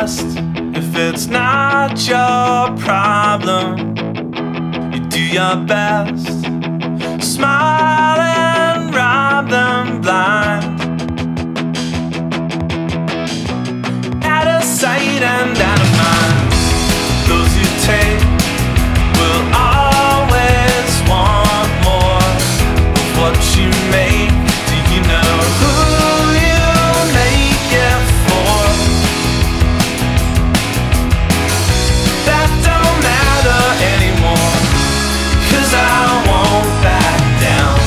best. If it's not your problem, you do your best. Smile and rob them blind. Out of sight and out of mind. Those who take will always want more of what you make. Do you know who you make it for? That don't matter anymore, 'cause I won't back down.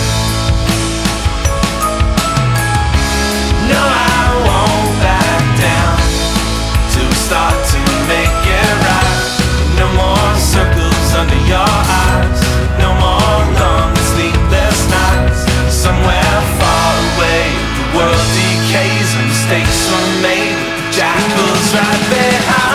No, I won't back down till we start to make it right. No more circles under your eyes, no more long sleepless nights. Somewhere far away, the world decays and mistakes are made. Jackals right behind.